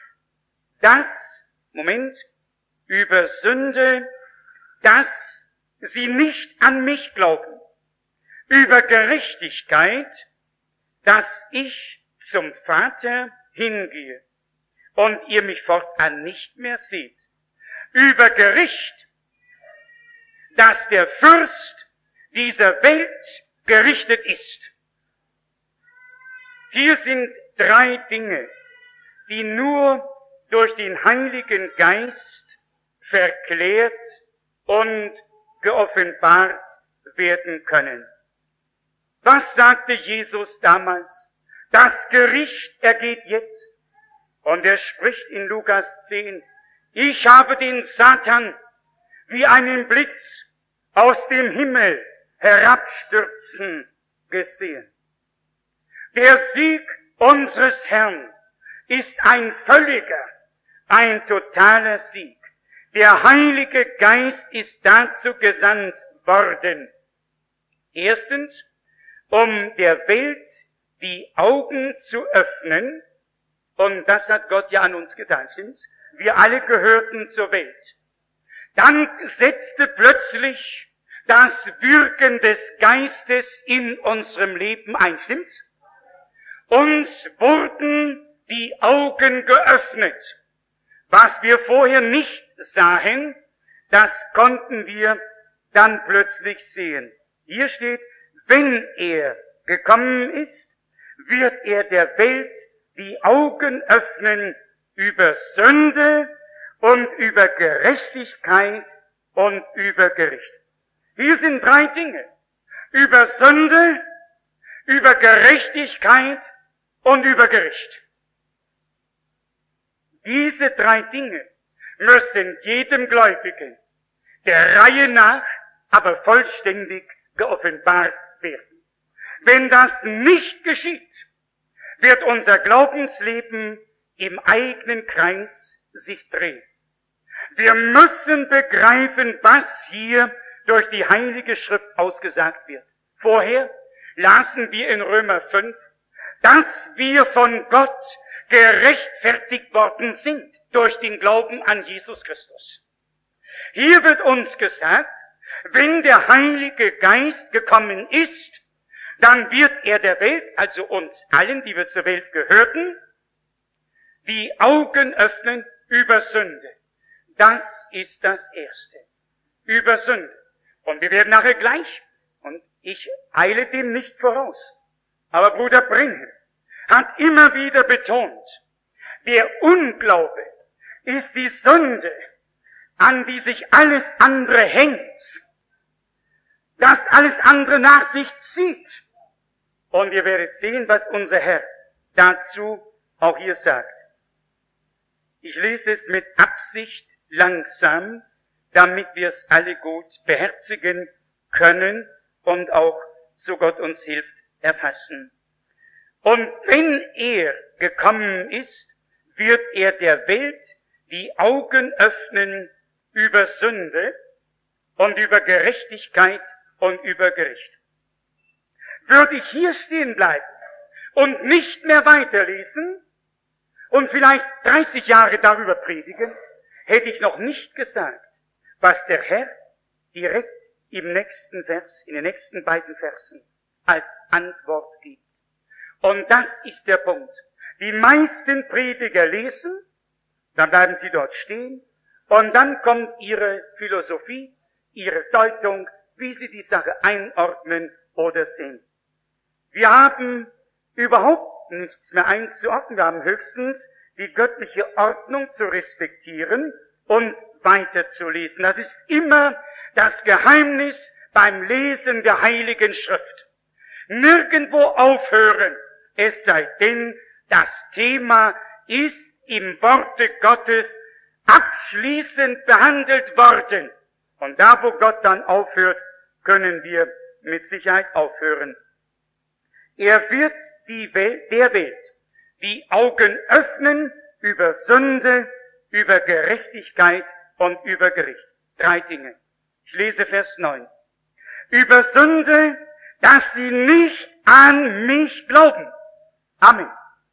über Sünde, dass sie nicht an mich glauben. Über Gerechtigkeit, dass ich zum Vater hingehe und ihr mich fortan nicht mehr seht. Über Gericht, dass der Fürst dieser Welt gerichtet ist. Hier sind 3 Dinge, die nur durch den Heiligen Geist verklärt und geoffenbart werden können. Was sagte Jesus damals? Das Gericht ergeht jetzt. Und er spricht in Lukas 10, ich habe den Satan wie einen Blitz aus dem Himmel herabstürzen gesehen. Der Sieg unseres Herrn ist ein völliger, ein totaler Sieg. Der Heilige Geist ist dazu gesandt worden. Erstens, um der Welt die Augen zu öffnen, und das hat Gott ja an uns getan, stimmt's? Wir alle gehörten zur Welt. Dann setzte plötzlich das Wirken des Geistes in unserem Leben ein, stimmt's? Uns wurden die Augen geöffnet. Was wir vorher nicht sahen, das konnten wir dann plötzlich sehen. Hier steht, wenn er gekommen ist, wird er der Welt die Augen öffnen über Sünde und über Gerechtigkeit und über Gericht. Hier sind 3 Dinge. Über Sünde, über Gerechtigkeit und über Gericht. Diese 3 Dinge müssen jedem Gläubigen, der Reihe nach, aber vollständig geoffenbart werden. Wenn das nicht geschieht, wird unser Glaubensleben im eigenen Kreis sich drehen. Wir müssen begreifen, was hier durch die Heilige Schrift ausgesagt wird. Vorher lasen wir in Römer 5, dass wir von Gott gerechtfertigt worden sind durch den Glauben an Jesus Christus. Hier wird uns gesagt, wenn der Heilige Geist gekommen ist, dann wird er der Welt, also uns allen, die wir zur Welt gehörten, die Augen öffnen über Sünde. Das ist das Erste. Über Sünde. Und wir werden nachher gleich, und ich eile dem nicht voraus, aber Bruder Brenhem hat immer wieder betont, der Unglaube ist die Sünde, an die sich alles andere hängt, das alles andere nach sich zieht. Und ihr werdet sehen, was unser Herr dazu auch hier sagt. Ich lese es mit Absicht langsam, damit wir es alle gut beherzigen können und auch, so Gott uns hilft, erfassen. Und wenn er gekommen ist, wird er der Welt die Augen öffnen über Sünde und über Gerechtigkeit und über Gericht. Würde ich hier stehen bleiben und nicht mehr weiterlesen und vielleicht 30 Jahre darüber predigen, hätte ich noch nicht gesagt, was der Herr direkt im nächsten Vers, in den nächsten beiden Versen als Antwort gibt. Und das ist der Punkt. Die meisten Prediger lesen, dann bleiben sie dort stehen, und dann kommt ihre Philosophie, ihre Deutung, wie sie die Sache einordnen oder sehen. Wir haben überhaupt nichts mehr einzuordnen, wir haben höchstens die göttliche Ordnung zu respektieren und weiterzulesen. Das ist immer das Geheimnis beim Lesen der Heiligen Schrift. Nirgendwo aufhören, es sei denn, das Thema ist im Worte Gottes abschließend behandelt worden. Und da, wo Gott dann aufhört, können wir mit Sicherheit aufhören. Er wird der Welt die Augen öffnen über Sünde, über Gerechtigkeit und über Gericht. 3 Dinge. Ich lese Vers 9. Über Sünde, dass sie nicht an mich glauben. Amen.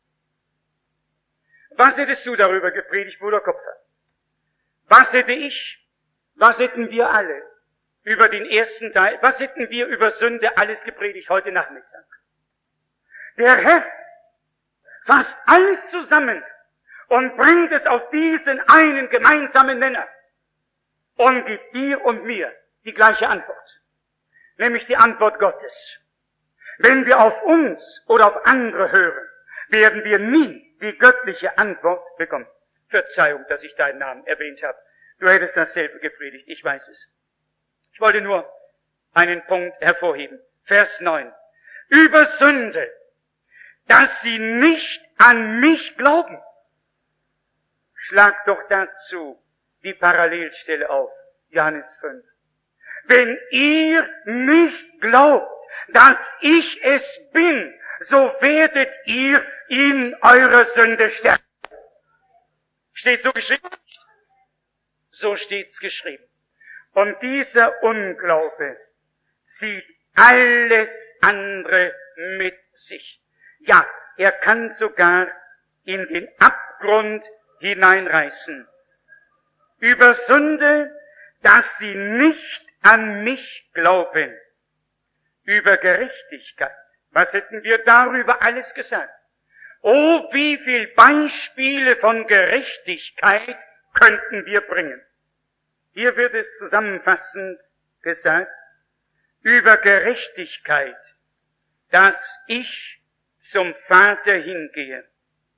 Was hättest du darüber gepredigt, Bruder Kopfer? Was hätte ich? Was hätten wir alle über den ersten Teil? Was hätten wir über Sünde alles gepredigt heute Nachmittag? Der Herr fasst alles zusammen und bringt es auf diesen einen gemeinsamen Nenner und gibt dir und mir die gleiche Antwort, nämlich die Antwort Gottes. Wenn wir auf uns oder auf andere hören, werden wir nie die göttliche Antwort bekommen. Verzeihung, dass ich deinen Namen erwähnt habe. Du hättest dasselbe gepredigt, ich weiß es. Ich wollte nur einen Punkt hervorheben. Vers 9. Über Sünde, dass sie nicht an mich glauben. Schlag doch dazu die Parallelstelle auf, Johannes 5. Wenn ihr nicht glaubt, dass ich es bin, so werdet ihr in eurer Sünde sterben. Steht so geschrieben? So steht's geschrieben. Und dieser Unglaube zieht alles andere mit sich. Ja, er kann sogar in den Abgrund hineinreißen. Über Sünde, dass sie nicht an mich glauben. Über Gerechtigkeit. Was hätten wir darüber alles gesagt? Oh, wie viel Beispiele von Gerechtigkeit könnten wir bringen. Hier wird es zusammenfassend gesagt, über Gerechtigkeit, dass ich zum Vater hingehe.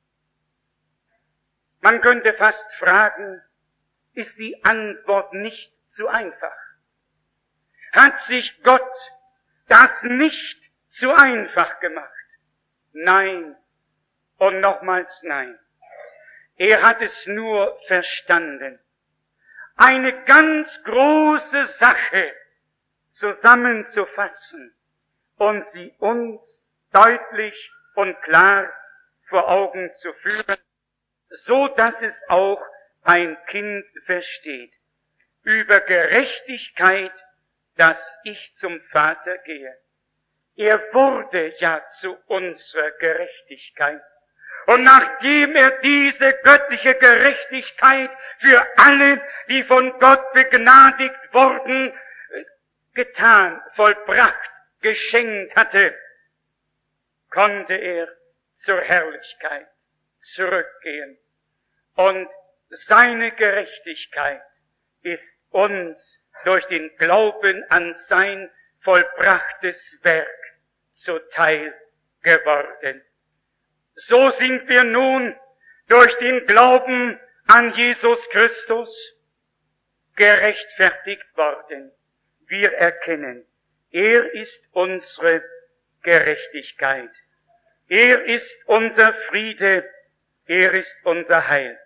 Man könnte fast fragen, ist die Antwort nicht zu einfach? Hat sich Gott das nicht zu einfach gemacht? Nein und nochmals nein. Er hat es nur verstanden. eine ganz große Sache zusammenzufassen und sie uns deutlich und klar vor Augen zu führen, so dass es auch ein Kind versteht. Über Gerechtigkeit, dass ich zum Vater gehe. Er wurde ja zu unserer Gerechtigkeit. Und nachdem er diese göttliche Gerechtigkeit für alle, die von Gott begnadigt wurden, getan, vollbracht, geschenkt hatte, konnte er zur Herrlichkeit zurückgehen. Und seine Gerechtigkeit ist uns durch den Glauben an sein vollbrachtes Werk zuteil geworden. So sind wir nun durch den Glauben an Jesus Christus gerechtfertigt worden. Wir erkennen, er ist unsere Gerechtigkeit. Er ist unser Friede. Er ist unser Heil.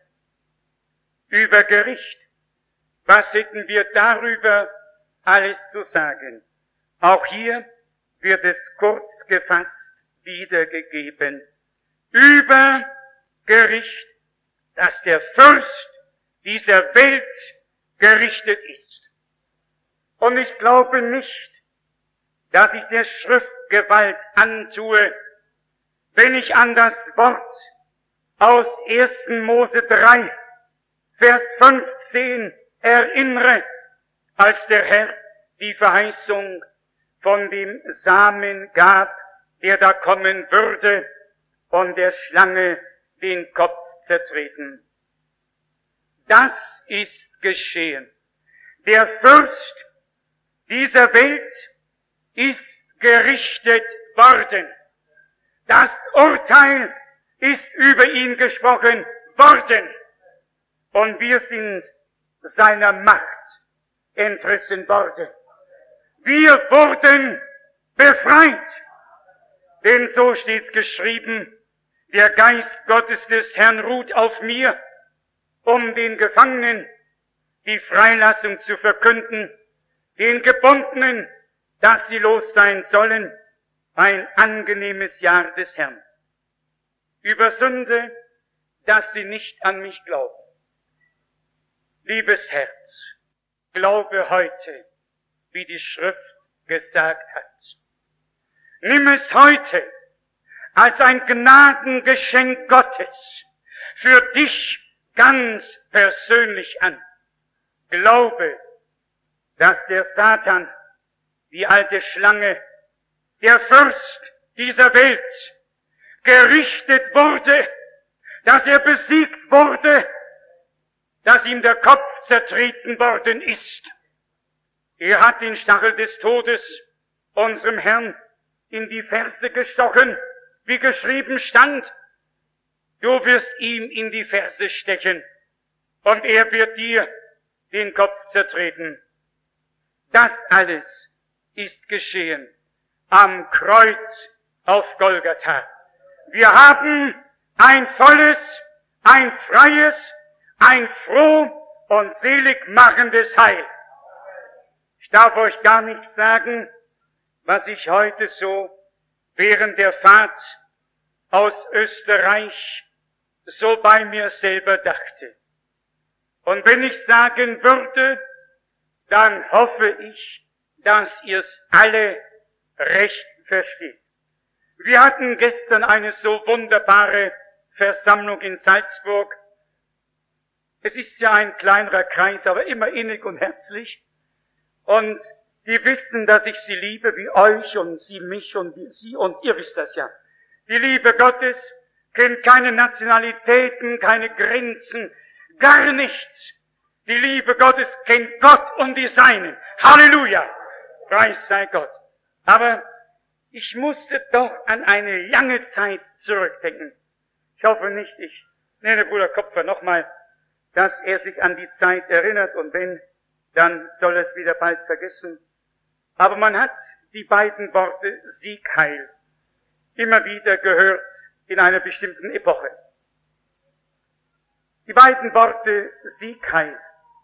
Über Gericht. Was hätten wir darüber alles zu sagen? Auch hier wird es kurz gefasst wiedergegeben. Über Gericht, dass der Fürst dieser Welt gerichtet ist. Und ich glaube nicht, dass ich der Schrift Gewalt antue, wenn ich an das Wort aus 1. Mose 3, Vers 15 erinnere, als der Herr die Verheißung von dem Samen gab, der da kommen würde und der Schlange den Kopf zertreten. Das ist geschehen. Der Fürst dieser Welt ist gerichtet worden. Das Urteil ist über ihn gesprochen worden. Und wir sind seiner Macht entrissen worden. Wir wurden befreit. Denn so steht's geschrieben, der Geist Gottes des Herrn ruht auf mir, um den Gefangenen die Freilassung zu verkünden, den Gebundenen, dass sie los sein sollen, ein angenehmes Jahr des Herrn. Über Sünde, dass sie nicht an mich glauben. Liebes Herz, glaube heute, wie die Schrift gesagt hat. Nimm es heute als ein Gnadengeschenk Gottes für dich ganz persönlich an. Glaube, dass der Satan, die alte Schlange, der Fürst dieser Welt, gerichtet wurde, dass er besiegt wurde, dass ihm der Kopf zertreten worden ist. Er hat den Stachel des Todes unserem Herrn in die Ferse gestochen, wie geschrieben stand, du wirst ihm in die Ferse stechen und er wird dir den Kopf zertreten. Das alles ist geschehen am Kreuz auf Golgatha. Wir haben ein volles, ein freies, ein froh und selig machendes Heil. Ich darf euch gar nicht sagen, was ich heute so während der Fahrt aus Österreich so bei mir selber dachte. Und wenn ich sagen würde, dann hoffe ich, dass ihr's alle recht versteht. Wir hatten gestern eine so wunderbare Versammlung in Salzburg. Es ist ja ein kleinerer Kreis, aber immer innig und herzlich. Und die wissen, dass ich sie liebe, wie euch und sie mich und sie, und ihr wisst das ja. Die Liebe Gottes kennt keine Nationalitäten, keine Grenzen, gar nichts. Die Liebe Gottes kennt Gott und die Seinen. Halleluja! Preis sei Gott. Aber ich musste doch an eine lange Zeit zurückdenken. Ich hoffe nicht, ich nenne Bruder Kopfer nochmal, dass er sich an die Zeit erinnert, und wenn, dann soll er es wieder bald vergessen. Aber man hat die beiden Worte Sieg, Heil immer wieder gehört in einer bestimmten Epoche. Die beiden Worte Sieg, Heil.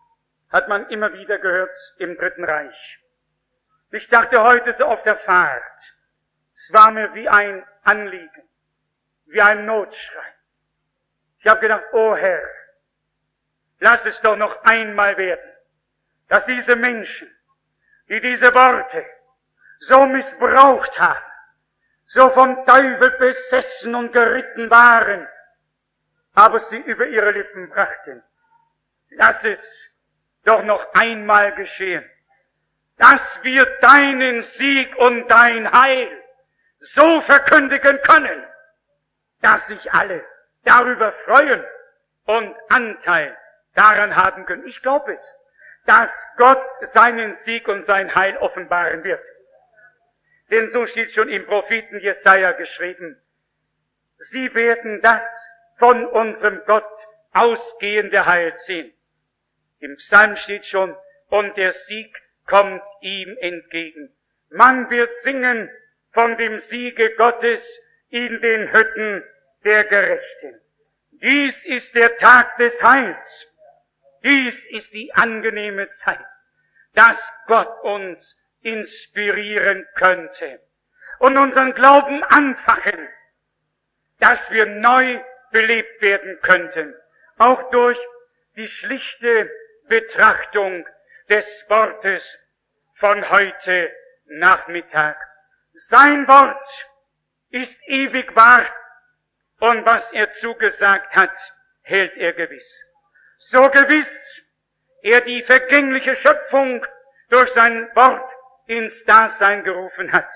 hat man immer wieder gehört im Dritten Reich. Ich dachte heute so auf der Fahrt, es war mir wie ein Anliegen, wie ein Notschrei. Ich habe gedacht, oh Herr, lass es doch noch einmal werden, dass diese Menschen, die diese Worte so missbraucht haben, so vom Teufel besessen und geritten waren, aber sie über ihre Lippen brachten. Lass es doch noch einmal geschehen, dass wir deinen Sieg und dein Heil so verkündigen können, dass sich alle darüber freuen und Anteil daran haben können. Ich glaube es, dass Gott seinen Sieg und sein Heil offenbaren wird. Denn so steht schon im Propheten Jesaja geschrieben, sie werden das von unserem Gott ausgehende Heil sehen. Im Psalm steht schon, und der Sieg kommt ihm entgegen. Man wird singen von dem Siege Gottes in den Hütten der Gerechten. Dies ist der Tag des Heils. Dies ist die angenehme Zeit, dass Gott uns inspirieren könnte und unseren Glauben anfachen, dass wir neu belebt werden könnten, auch durch die schlichte Betrachtung des Wortes von heute Nachmittag. Sein Wort ist ewig wahr und was er zugesagt hat, hält er gewiss. So gewiss er die vergängliche Schöpfung durch sein Wort ins Dasein gerufen hat,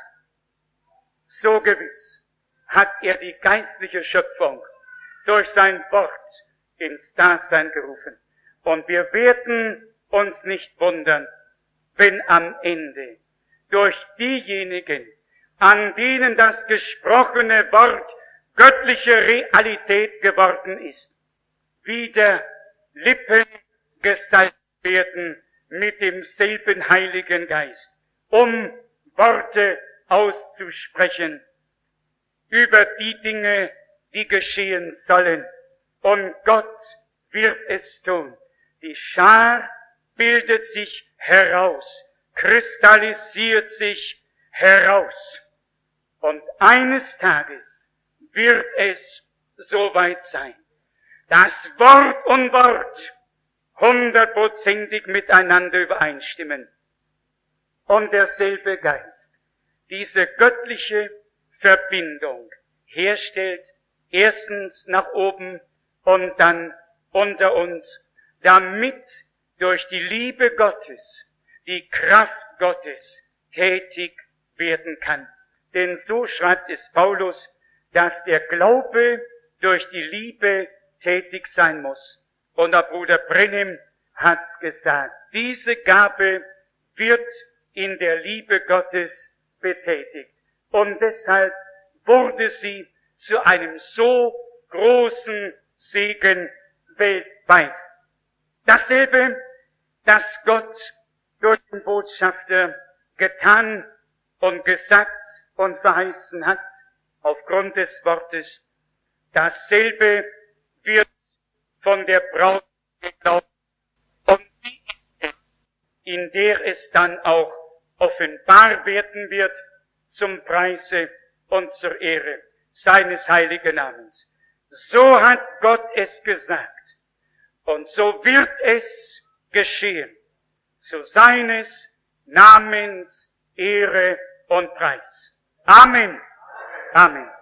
so gewiss hat er die geistliche Schöpfung durch sein Wort ins Dasein gerufen. Und wir werden uns nicht wundern, wenn am Ende durch diejenigen, an denen das gesprochene Wort göttliche Realität geworden ist, wieder Lippen gesalbt werden mit demselben Heiligen Geist, um Worte auszusprechen über die Dinge, die geschehen sollen. Und Gott wird es tun. Die Schar bildet sich heraus, kristallisiert sich heraus. Und eines Tages wird es soweit sein, dass Wort und Wort 100%ig miteinander übereinstimmen. Und derselbe Geist diese göttliche Verbindung herstellt, erstens nach oben und dann unter uns, damit durch die Liebe Gottes die Kraft Gottes tätig werden kann. Denn so schreibt es Paulus, dass der Glaube durch die Liebe tätig sein muss. Und der Bruder Brennim hat's gesagt, diese Gabe wird in der Liebe Gottes betätigt. Und deshalb wurde sie zu einem so großen Segen weltweit. Dasselbe, das Gott durch den Botschafter getan und gesagt und verheißen hat, aufgrund des Wortes, dasselbe wird von der Braut geglaubt. Und sie ist es, in der es dann auch offenbar werden wird zum Preise und zur Ehre seines heiligen Namens. So hat Gott es gesagt. Und so wird es geschehen. Zu seines Namens Ehre und Preis. Amen. Amen.